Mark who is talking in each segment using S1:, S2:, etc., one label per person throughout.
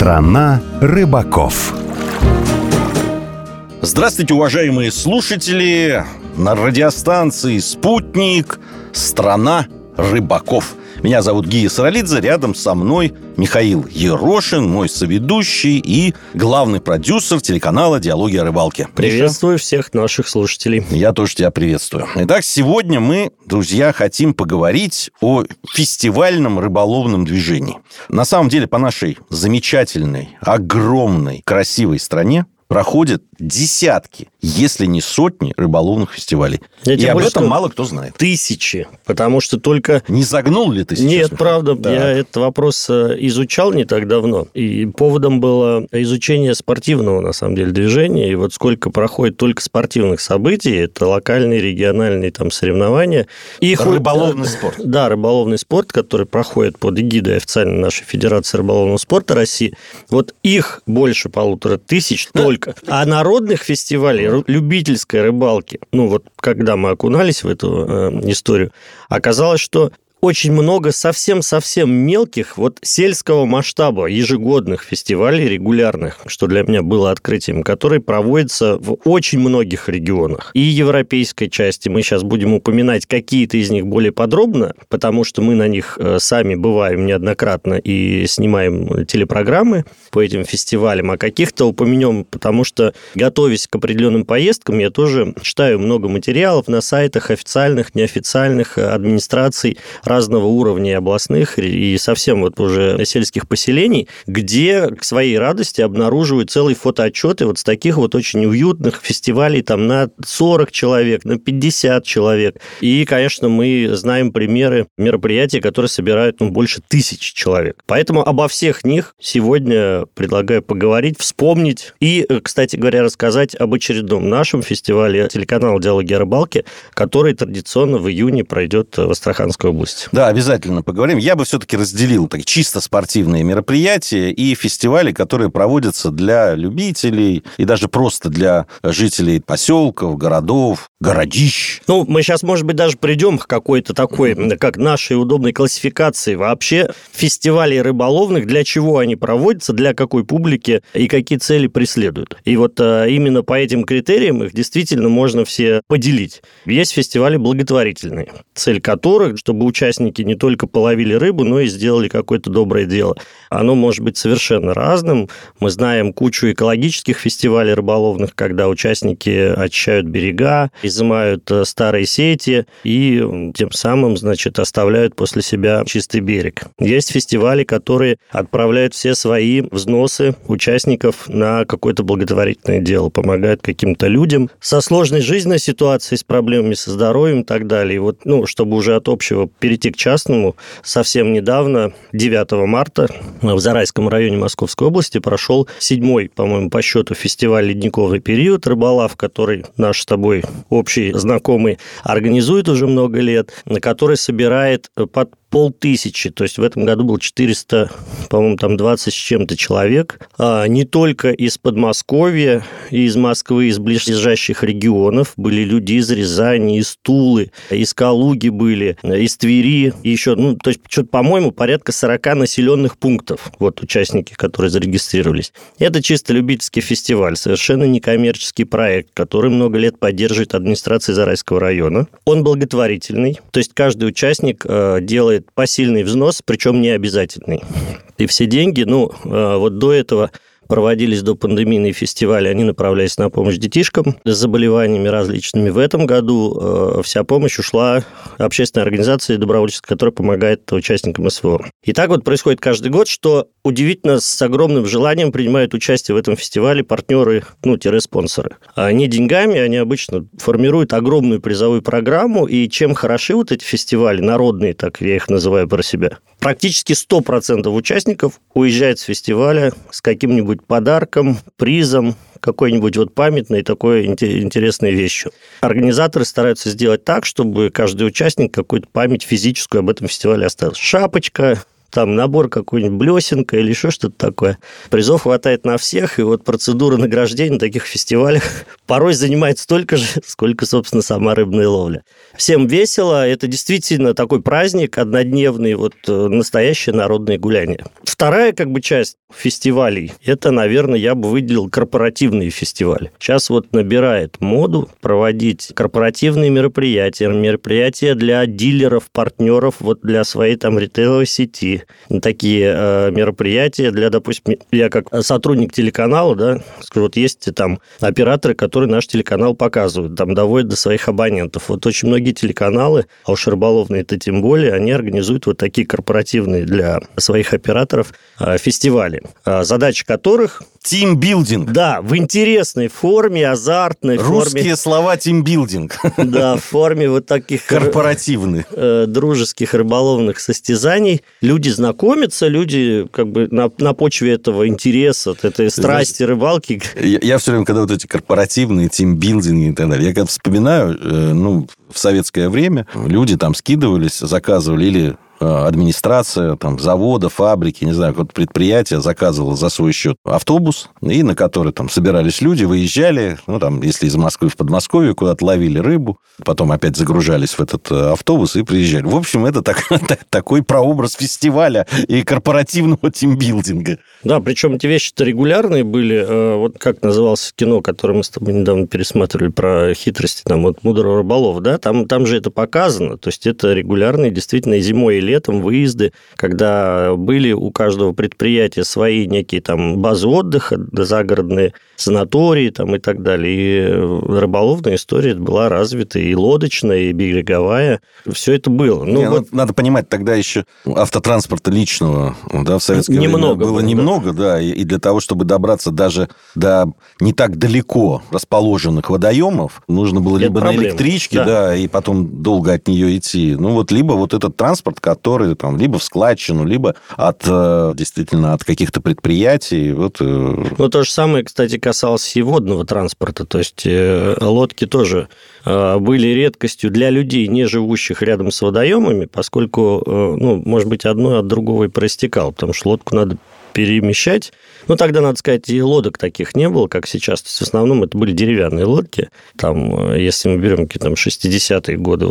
S1: Страна рыбаков.
S2: Здравствуйте, уважаемые слушатели! На радиостанции «Спутник» «Страна рыбаков». Меня зовут Гия Саралидзе, рядом со мной Михаил Ерошин, мой соведущий и главный продюсер телеканала «Диалоги о рыбалке».
S3: Приветствую всех наших слушателей.
S2: Я тоже тебя приветствую. Итак, сегодня мы, друзья, хотим поговорить о фестивальном рыболовном движении. На самом деле, по нашей замечательной, огромной, красивой стране проходят десятки, если не сотни рыболовных фестивалей. И об этом мало кто знает.
S3: Тысячи, потому что только...
S2: Не загнул ли ты сейчас?
S3: Нет, правда, я этот вопрос изучал не так давно, и поводом было изучение спортивного, на самом деле, движения, и вот сколько проходит только спортивных событий, это локальные, региональные там соревнования.
S2: Рыболовный спорт.
S3: Да, рыболовный спорт, который проходит под эгидой официальной нашей Федерации рыболовного спорта России, вот их больше 1500 только. А народных фестивалей любительской рыбалки, ну вот когда мы окунались в эту историю, оказалось, что очень много совсем-совсем мелких, вот сельского масштаба ежегодных фестивалей регулярных, что для меня было открытием, которые проводятся в очень многих регионах. И европейской части мы сейчас будем упоминать какие-то из них более подробно, потому что мы на них сами бываем неоднократно и снимаем телепрограммы по этим фестивалям, а каких-то упомянем, потому что, готовясь к определенным поездкам, я тоже читаю много материалов на сайтах официальных, неофициальных администраций разного уровня и областных, и совсем вот уже сельских поселений, где к своей радости обнаруживают целые фотоотчеты вот с таких вот очень уютных фестивалей там на 40 человек, на 50 человек. И, конечно, мы знаем примеры мероприятий, которые собирают больше 1000 человек. Поэтому обо всех них сегодня предлагаю поговорить, вспомнить и, кстати говоря, рассказать об очередном нашем фестивале телеканала «Диалоги о рыбалке», который традиционно в июне пройдет в Астраханской области.
S2: Да, обязательно поговорим. Я бы все-таки разделил так, чисто спортивные мероприятия и фестивали, которые проводятся для любителей и даже просто для жителей поселков, городов, городищ.
S3: Ну, мы сейчас, может быть, даже придем к какой-то такой, как нашей удобной классификации вообще фестивалей рыболовных, для чего они проводятся, для какой публики и какие цели преследуют. И вот именно по этим критериям их действительно можно все поделить. Есть фестивали благотворительные, цель которых, чтобы участники не только половили рыбу, но и сделали какое-то доброе дело. Оно может быть совершенно разным. Мы знаем кучу экологических фестивалей рыболовных, когда участники очищают берега, изымают старые сети и тем самым, значит, оставляют после себя чистый берег. Есть фестивали, которые отправляют все свои взносы участников на какое-то благотворительное дело, помогают каким-то людям со сложной жизненной ситуацией, с проблемами со здоровьем и так далее. И вот, чтобы уже от общего перейти к частному, совсем недавно, 9 марта, в Зарайском районе Московской области прошел 7-й, по-моему, по счету фестиваль «Ледниковый период» рыболав, который наш с тобой общий знакомый организует уже много лет, на который собирает под 500, то есть в этом году было 400, по-моему, там 20 с чем-то человек, не только из Подмосковья, и из Москвы, из ближайших регионов, были люди из Рязани, из Тулы, из Калуги были, из Твери, и еще, то есть, что-то, по-моему, порядка 40 населенных пунктов, вот участники, которые зарегистрировались. Это чисто любительский фестиваль, совершенно некоммерческий проект, который много лет поддерживает администрация Зарайского района. Он благотворительный, то есть каждый участник делает посильный взнос, причем не обязательный. И все деньги, вот до этого проводились до пандемийные фестивали, они направлялись на помощь детишкам с заболеваниями различными. В этом году вся помощь ушла общественной организации добровольческой, которая помогает участникам СВО. И так вот происходит каждый год, что удивительно с огромным желанием принимают участие в этом фестивале партнеры, спонсоры. Не деньгами, они обычно формируют огромную призовую программу, и чем хороши вот эти фестивали, народные, так я их называю про себя, практически 100% участников уезжает с фестиваля с каким-нибудь подарком, призом, какой-нибудь вот памятной такой интересной вещью. Организаторы стараются сделать так, чтобы каждый участник какую-то память физическую об этом фестивале оставил. Шапочка, там набор какой-нибудь блесенка или еще что-то такое. Призов хватает на всех, и вот процедура награждения на таких фестивалях порой занимает столько же, сколько, собственно, сама рыбная ловля. Всем весело, это действительно такой праздник однодневный, вот настоящее народное гуляние. Вторая часть фестивалей, это, наверное, я бы выделил корпоративные фестивали. Сейчас вот набирает моду проводить корпоративные мероприятия для дилеров, партнеров, вот для своей там ритейловой сети. Такие мероприятия для, допустим, я как сотрудник телеканала, да, скажу, вот есть там операторы, которые наш телеканал показывают, там доводят до своих абонентов. Вот очень многие телеканалы, а уж рыболовные-то тем более, они организуют вот такие корпоративные для своих операторов фестивали, задача которых...
S2: Тимбилдинг.
S3: Да, в интересной форме, азартной форме.
S2: Русские слова тимбилдинг.
S3: Да, в форме вот таких...
S2: Корпоративных.
S3: Дружеских рыболовных состязаний. Люди знакомятся, люди на почве этого интереса, от этой страсти рыбалки.
S2: Я все время, когда вот эти корпоративные тимбилдинги и так далее, я когда вспоминаю, в советское время люди там скидывались, заказывали или администрация там, завода, фабрики, не знаю, какое-то предприятие заказывало за свой счет автобус, и на который там собирались люди, выезжали, если из Москвы в Подмосковье, куда-то ловили рыбу, потом опять загружались в этот автобус и приезжали. В общем, это такой прообраз фестиваля и корпоративного тимбилдинга.
S3: Да, причем эти вещи-то регулярные были. Вот как называлось кино, которое мы с тобой недавно пересматривали, про хитрости мудрого рыболова, да, там же это показано, то есть это регулярные, действительно, и зимой, и летом выезды, когда были у каждого предприятия свои некие там базы отдыха, загородные санатории там, и так далее. И рыболовная история была развита, и лодочная, и береговая. Все это было.
S2: Надо понимать, тогда еще автотранспорта личного в советское время было немного, да, и для того, чтобы добраться даже до не так далеко расположенных водоемов, нужно было либо на электричке, да, и потом долго от нее идти. Либо вот этот транспорт, который там либо в складчину, либо действительно от каких-то предприятий.
S3: То же самое, кстати, касалось и водного транспорта. То есть лодки тоже были редкостью для людей, не живущих рядом с водоемами, поскольку, может быть, одно от другого и проистекало, потому что лодку надо перемещать. Тогда, надо сказать, и лодок таких не было, как сейчас. То есть, в основном это были деревянные лодки. Там, если мы берем какие-то 60-е годы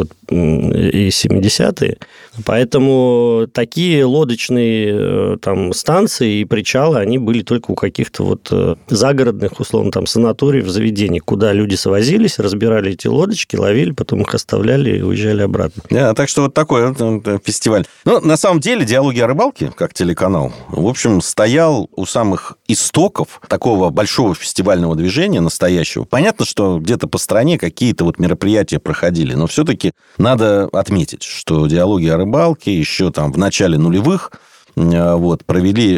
S3: и 70-е. Поэтому такие лодочные станции и причалы, они были только у каких-то загородных, условно, санаториев, заведений, куда люди свозились, разбирали эти лодочки, ловили, потом их оставляли и уезжали обратно.
S2: Так что вот такой фестиваль. На самом деле, «Диалоги о рыбалке», как телеканал, в общем, стоял у самых истоков такого большого фестивального движения настоящего. Понятно, что где-то по стране какие-то мероприятия проходили, но все-таки надо отметить, что «Диалоги о рыбалке» еще в начале нулевых провели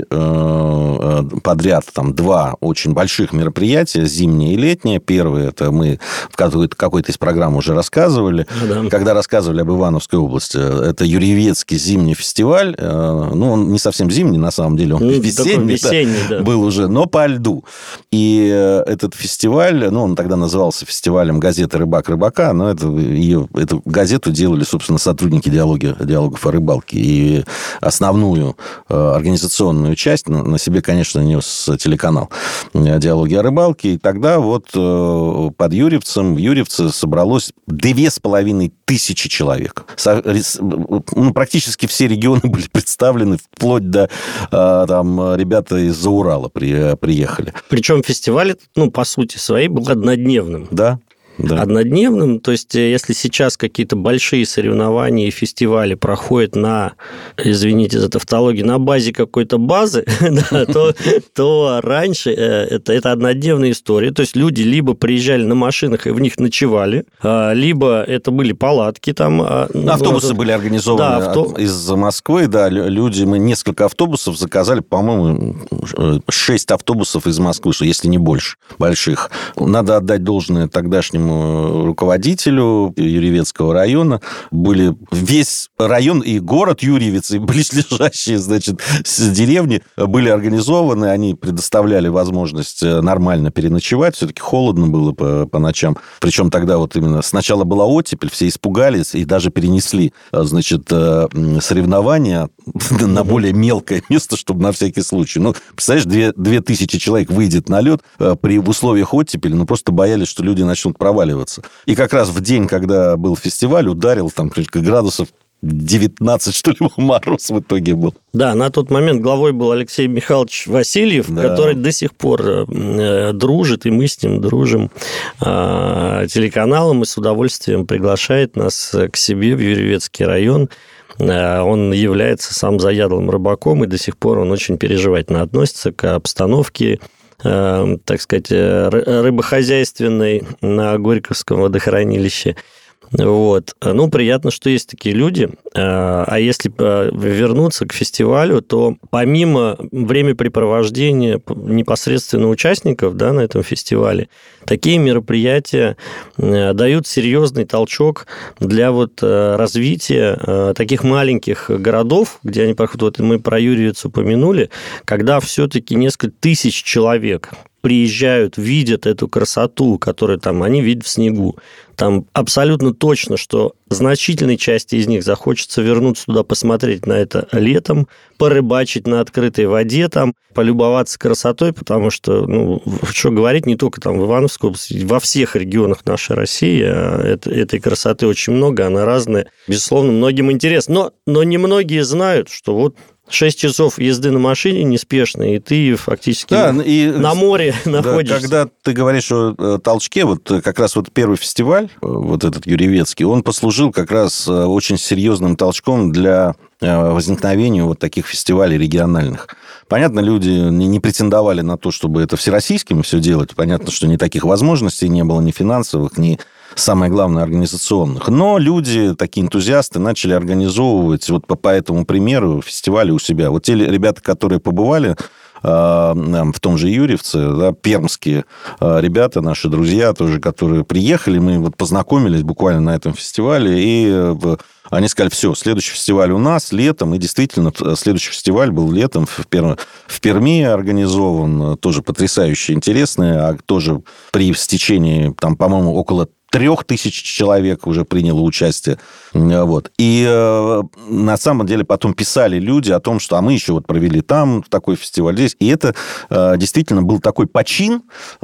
S2: подряд два очень больших мероприятия, зимнее и летнее. Первое, это мы в какой-то из программ уже рассказывали, когда рассказывали об Ивановской области. Это Юрьевецкий зимний фестиваль. Он не совсем зимний, на самом деле, он весенний был уже, но по льду. И этот фестиваль, он тогда назывался фестивалем газеты «Рыбак рыбака», но эту газету делали, собственно, сотрудники «Диалогов о рыбалке». И основную организационную часть на себе, конечно, нес телеканал «Диалоги о рыбалке». И тогда под Юрьевцем, в Юрьевце собралось 2500 человек. Практически все регионы были представлены, вплоть до ребята из-за Урала приехали.
S3: Причем фестиваль, по сути своей, был однодневным.
S2: Да.
S3: Однодневным. То есть, если сейчас какие-то большие соревнования и фестивали проходят извините за тавтологию, на базе какой-то базы, то раньше это однодневная история. То есть, люди либо приезжали на машинах и в них ночевали, либо это были палатки там.
S2: Автобусы были организованы из Москвы, мы несколько автобусов заказали, по-моему, 6 автобусов из Москвы, если не больше, больших. Надо отдать должное тогдашнему нашему руководителю Юрьевецкого района. Весь район и город Юрьевец, и близлежащие, значит, деревни были организованы. Они предоставляли возможность нормально переночевать. Все-таки холодно было по ночам. Причем тогда вот именно сначала была оттепель, все испугались и даже перенесли, значит, соревнования на более мелкое место, чтобы на всякий случай. Ну, представляешь, 2000 человек выйдет на лед в условиях оттепели, ну, просто боялись, что люди начнут проваливаться. И как раз в день, когда был фестиваль, ударил там градусов 19, что ли, мороз в итоге был.
S3: Да, на тот момент главой был Алексей Михайлович Васильев, да, который до сих пор дружит, и мы с ним дружим телеканалом, и с удовольствием приглашает нас к себе в Юрьевецкий район. Он является сам заядлым рыбаком, и до сих пор он очень переживательно относится к обстановке, так сказать, рыбохозяйственной на Горьковском водохранилище. Вот. Ну, приятно, что есть такие люди. А если вернуться к фестивалю, то помимо времяпрепровождения непосредственно участников, да, на этом фестивале, такие мероприятия дают серьезный толчок для вот развития таких маленьких городов, где они проходят. Вот мы про Юрьевец упомянули, когда все-таки несколько тысяч человек приезжают, видят эту красоту, которую там они видят в снегу. Там абсолютно точно, что значительной части из них захочется вернуться туда, посмотреть на это летом, порыбачить на открытой воде, там, полюбоваться красотой, потому что, ну, что говорить, не только там в Ивановской области, во всех регионах нашей России этой красоты очень много, она разная. Безусловно, многим интересна. Но немногие знают, что вот 6 часов езды на машине неспешной, и ты фактически на море находишься.
S2: Когда ты говоришь о толчке, вот как раз вот первый фестиваль, вот этот Юрьевецкий, он послужил как раз очень серьезным толчком для возникновения вот таких фестивалей региональных. Понятно, люди не претендовали на то, чтобы это всероссийским все делать. Понятно, что ни таких возможностей не было, ни финансовых, ни, самое главное, организационных. Но люди, такие энтузиасты, начали организовывать вот по этому примеру фестивали у себя. Вот те ребята, которые побывали в том же Юрьевце, да, пермские ребята, наши друзья тоже, которые приехали, мы вот познакомились буквально на этом фестивале, и они сказали, все, следующий фестиваль у нас летом, и действительно, следующий фестиваль был летом в Перми организован, тоже потрясающе интересный, а тоже при стечении, там, по-моему, около 3000 человек уже приняло участие. Вот. И на самом деле потом писали люди о том, что а мы еще вот провели там такой фестиваль здесь. И это действительно был такой почин,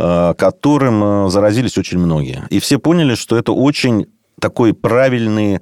S2: которым заразились очень многие. И все поняли, что это очень такой правильная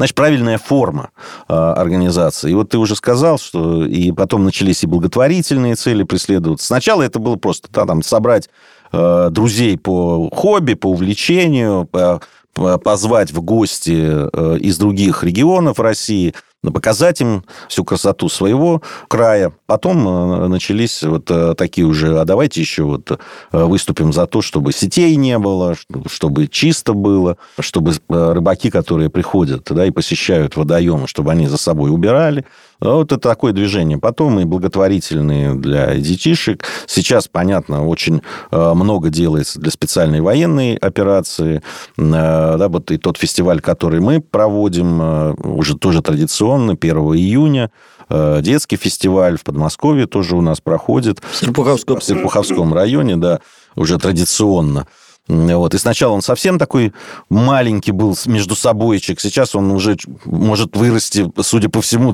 S2: форма организации. И вот ты уже сказал, что и потом начались и благотворительные цели преследоваться. Сначала это было просто там собрать друзей по хобби, по увлечению, позвать в гости из других регионов России, показать им всю красоту своего края. Потом начались вот такие уже, а давайте еще вот выступим за то, чтобы сетей не было, чтобы чисто было, чтобы рыбаки, которые приходят, да, и посещают водоемы, чтобы они за собой убирали. Вот это такое движение. Потом и благотворительные для детишек. Сейчас, понятно, очень много делается для специальной военной операции. Да, вот и тот фестиваль, который мы проводим, уже тоже традиционно, 1 июня. Детский фестиваль в Подмосковье тоже у нас проходит. В Серпуховском районе, да, уже традиционно. Вот. И сначала он совсем такой маленький был между собойчик. Сейчас он уже может вырасти, судя по всему,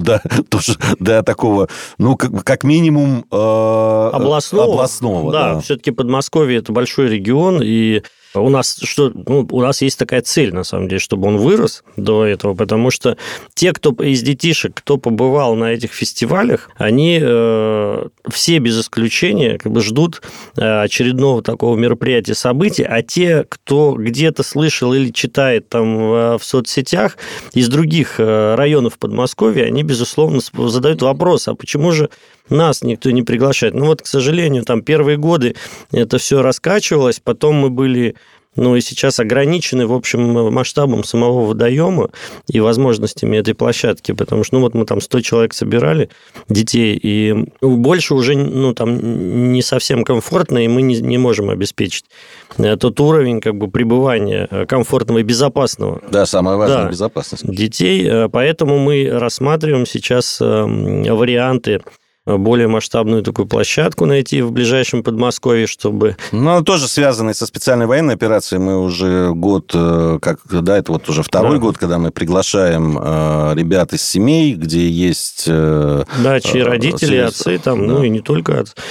S2: до такого, ну, как минимум, областного. Да,
S3: все-таки Подмосковье – это большой регион, и у нас есть такая цель, на самом деле, чтобы он вырос до этого, потому что те, кто из детишек, кто побывал на этих фестивалях, они все без исключения как бы ждут очередного такого мероприятия, события, а те, кто где-то слышал или читает там в соцсетях из других районов Подмосковья, они, безусловно, задают вопрос, а почему же нас никто не приглашает? Ну вот, к сожалению, там первые годы это все раскачивалось, потом мы были Ну и сейчас ограничены, в общем, масштабом самого водоема и возможностями этой площадки, потому что, мы там 100 человек собирали, детей, и больше уже, там не совсем комфортно, и мы не можем обеспечить тот уровень, пребывания комфортного и безопасного.
S2: Да, самое важное – безопасность.
S3: Детей, поэтому мы рассматриваем сейчас варианты более масштабную такую площадку найти в ближайшем Подмосковье, чтобы...
S2: тоже связанный со специальной военной операцией. Мы уже год, это вот уже второй год, когда мы приглашаем ребят из семей, где есть...
S3: чьи родители, отцы там, и не только отцы.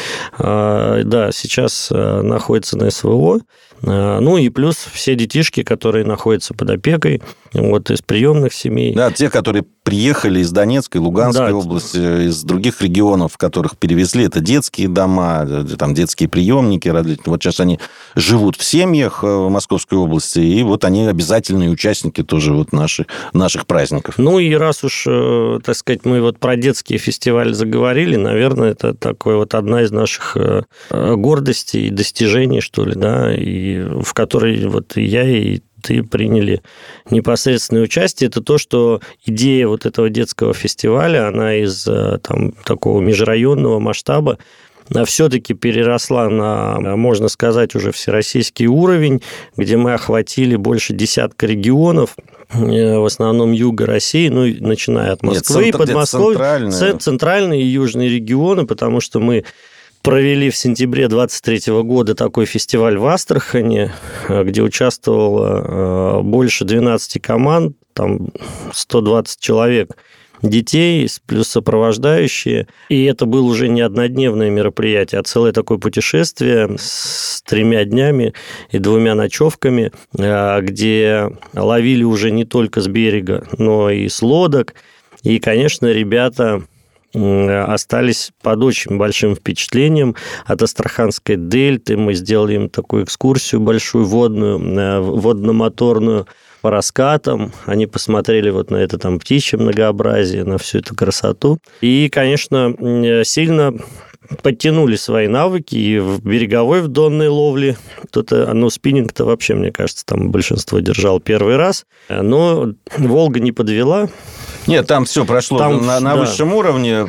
S3: Сейчас находятся на СВО. И плюс все детишки, которые находятся под опекой, из приемных семей.
S2: Да, те, которые приехали из Донецкой, Луганской области, из других регионов, в которых перевезли, это детские дома, там детские приемники. Вот сейчас они живут в семьях в Московской области, и вот они обязательные участники тоже наших праздников.
S3: И раз уж, так сказать, мы про детские фестивали заговорили, наверное, это такой одна из наших гордостей и достижений, что ли, и в которой я и ты приняли непосредственное участие, это то, что идея этого детского фестиваля, она из такого межрайонного масштаба все-таки переросла на, можно сказать, уже всероссийский уровень, где мы охватили больше десятка регионов, в основном юга России, начиная от Москвы и Подмосковья, центральные и южные регионы, потому что мы провели в сентябре 2023 года такой фестиваль в Астрахани, где участвовало больше 12 команд, там 120 человек детей, плюс сопровождающие. И это было уже не однодневное мероприятие, а целое такое путешествие с 3 днями и 2 ночевками, где ловили уже не только с берега, но и с лодок. И, конечно, ребята остались под очень большим впечатлением от Астраханской дельты. Мы сделали им такую экскурсию большую водную, водно-моторную по раскатам. Они посмотрели на это птичье многообразие, на всю эту красоту. И, конечно, сильно подтянули свои навыки и в береговой, в донной ловле. Кто-то, спиннинг-то вообще, мне кажется, там большинство держал первый раз. Но Волга не подвела.
S2: Нет, там все прошло на высшем уровне,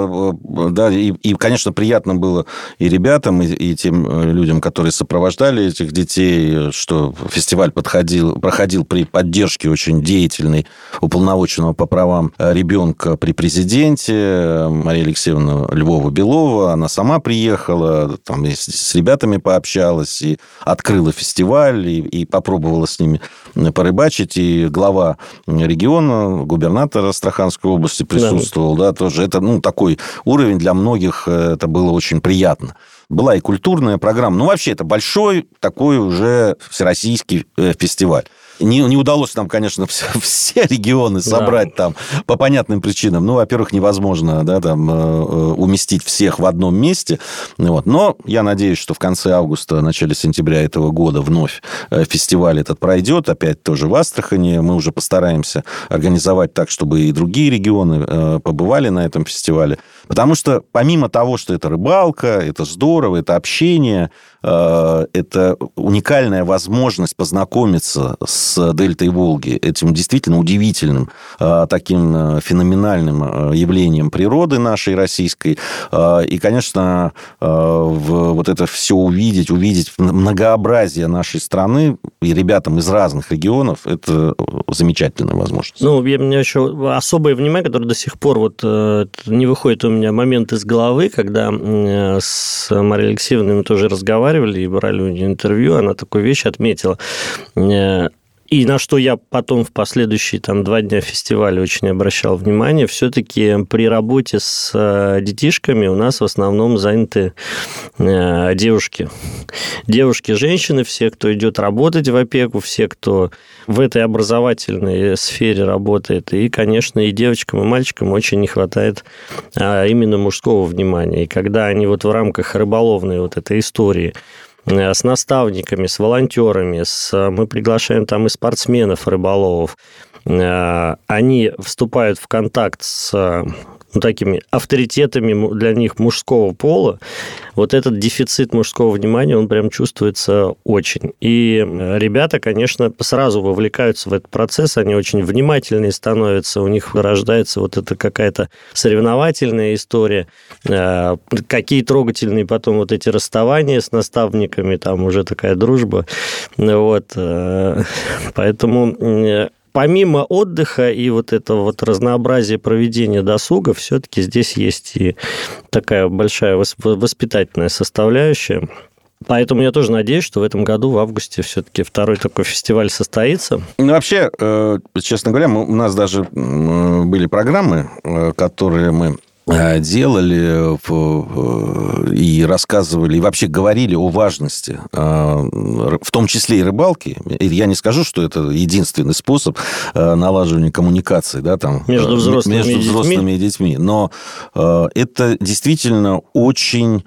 S2: и, конечно, приятно было и ребятам, и тем людям, которые сопровождали этих детей, что фестиваль проходил при поддержке очень деятельной уполномоченного по правам ребенка при президенте Мария Алексеевна Львова-Белова. Она сама приехала, там с ребятами пообщалась, и открыла фестиваль, и попробовала с ними порыбачить, и глава региона, губернатор Астраханской области присутствовал, тоже. Это, такой уровень для многих, это было очень приятно. Была и культурная программа. Вообще, это большой такой уже всероссийский фестиваль. Не удалось нам, конечно, все регионы собрать там по понятным причинам. Во-первых, невозможно уместить всех в одном месте. Но я надеюсь, что в конце августа, начале сентября этого года вновь фестиваль этот пройдет. Опять тоже в Астрахани. Мы уже постараемся организовать так, чтобы и другие регионы побывали на этом фестивале. Потому что помимо того, что это рыбалка, это здорово, это общение, это уникальная возможность познакомиться с дельтой Волги, этим действительно удивительным, таким феноменальным явлением природы нашей российской. И, конечно, это все увидеть многообразие нашей страны и ребятам из разных регионов, это замечательная возможность.
S3: У меня еще особое внимание, которое до сих пор не выходит у меня момент из головы, когда с Марией Алексеевной мы тоже разговаривали и брали у нее интервью, она такую вещь отметила. И на что я потом в последующие 2 дня фестиваля очень обращал внимание, все-таки при работе с детишками у нас в основном заняты девушки. Девушки, женщины, все, кто идет работать в опеку, все, кто в этой образовательной сфере работает. И, конечно, и девочкам, и мальчикам очень не хватает именно мужского внимания. И когда они в рамках рыболовной этой истории с наставниками, с волонтерами, мы приглашаем там и спортсменов, рыболовов, они вступают в контакт с такими авторитетами для них мужского пола, вот этот дефицит мужского внимания, он прям чувствуется очень. И ребята, конечно, сразу вовлекаются в этот процесс, они очень внимательные становятся, у них рождается вот эта какая-то соревновательная история, какие трогательные потом вот эти расставания с наставниками, там уже такая дружба. Вот. Поэтому... Помимо отдыха и вот этого вот разнообразия проведения досуга, все-таки здесь есть и такая большая воспитательная составляющая. Поэтому я тоже надеюсь, что в этом году, в августе, все-таки второй такой фестиваль состоится.
S2: Ну, вообще, честно говоря, у нас даже были программы, которые мы делали и рассказывали, и вообще говорили о важности, в том числе и рыбалки. И я не скажу, что это единственный способ налаживания коммуникации, да, там,
S3: между взрослыми
S2: и детьми. Но это действительно очень,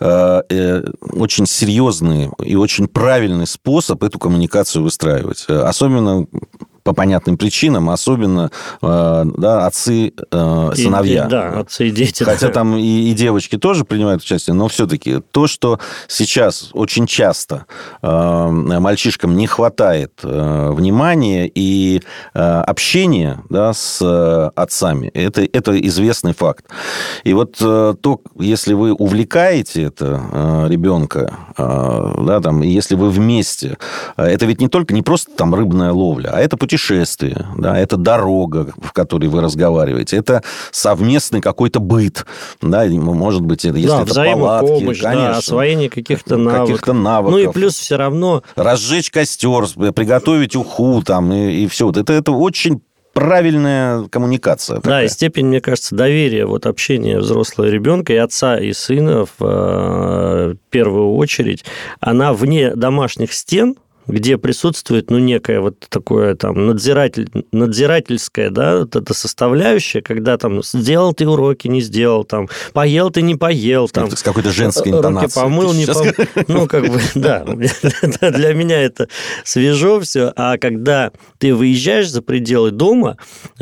S2: очень серьезный и очень правильный способ эту коммуникацию выстраивать. Особенно по понятным причинам, особенно отцы, сыновья.
S3: Да, отцы и дети.
S2: Хотя там и девочки тоже принимают участие, но все-таки то, что сейчас очень часто мальчишкам не хватает внимания и общения, да, с отцами, это известный факт. И вот если вы увлекаете это ребенка, да, там, если вы вместе, это ведь не просто там рыбная ловля, а это путешествие, да, это дорога, в которой вы разговариваете, это совместный какой-то быт, да, может быть, если это
S3: взаимопомощь,
S2: палатки, конечно,
S3: освоение каких-то навыков. Ну и плюс все равно...
S2: Разжечь костер, приготовить уху, там, и все. Это очень правильная коммуникация.
S3: Да,
S2: такая.
S3: И степень, мне кажется, доверия, вот общения взрослого ребенка и отца, и сына в первую очередь, она вне домашних стен, где присутствует, некое вот такое там надзирательское, да, вот эта составляющая, когда там сделал ты уроки, не сделал, там, поел ты, не поел, там.
S2: С какой-то женской интонацией.
S3: Руки помыл, не помыл. Да, для меня это свежо все, а когда ты выезжаешь за пределы дома,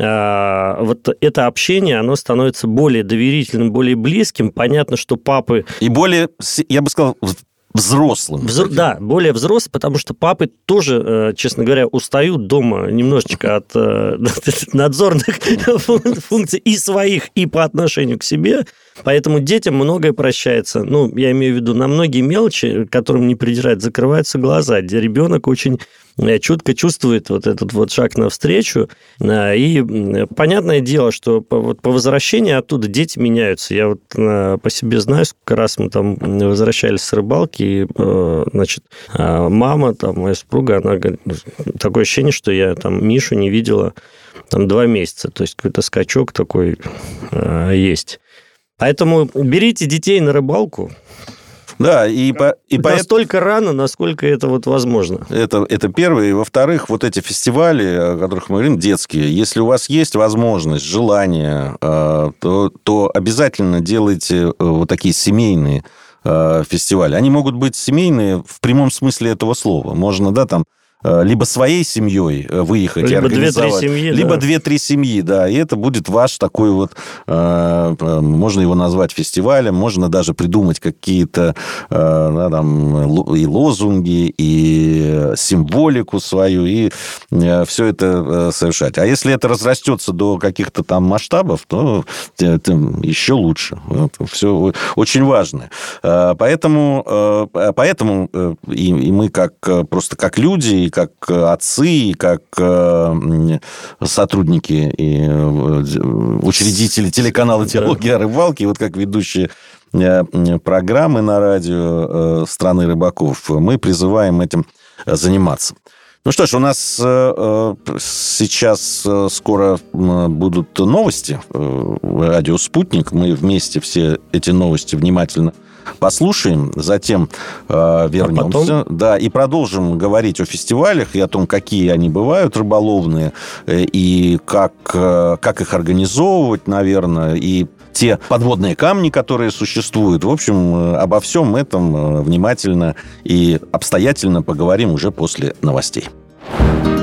S3: вот это общение, оно становится более доверительным, более близким, понятно, что папы...
S2: И более, я бы сказал, взрослым.
S3: Да, более взрослым, потому что папы тоже, честно говоря, устают дома немножечко от надзорных функций и своих, и по отношению к себе. Поэтому детям многое прощается. Я имею в виду, на многие мелочи, которым не придирать, закрываются глаза, где ребенок очень чутко чувствует вот этот вот шаг навстречу. И понятное дело, что по возвращении оттуда дети меняются. Я вот по себе знаю, сколько раз мы там возвращались с рыбалки, и, значит, мама, там, моя супруга, она говорит, такое ощущение, что я там Мишу не видела там 2 месяца. То есть какой-то скачок такой есть. Поэтому берите детей на рыбалку.
S2: Да, и
S3: настолько рано, насколько это вот возможно.
S2: Это первое. И во-вторых, вот эти фестивали, о которых мы говорим, детские, если у вас есть возможность, желание, то обязательно делайте вот такие семейные фестивали. Они могут быть семейные в прямом смысле этого слова. Можно, да, там, либо своей семьей выехать
S3: либо
S2: и организовать,
S3: 2-3 семьи,
S2: либо
S3: да.
S2: 2-3 семьи, да, и это будет ваш такой вот, можно его назвать фестивалем, можно даже придумать какие-то там, и лозунги, и символику свою, и все это совершать. А если это разрастется до каких-то там масштабов, то это еще лучше. Это все очень важно. Поэтому и мы просто как люди, и как отцы, и как сотрудники и учредители телеканала «Диалоги о рыбалке», вот как ведущие программы на радио «Страны рыбаков», мы призываем этим заниматься. Ну что ж, у нас сейчас скоро будут новости. Радио «Спутник». Мы вместе все эти новости внимательно послушаем, затем вернемся, да, и продолжим говорить о фестивалях и о том, какие они бывают рыболовные, и как их организовывать, наверное, и те подводные камни, которые существуют. В общем, обо всем этом внимательно и обстоятельно поговорим уже после новостей.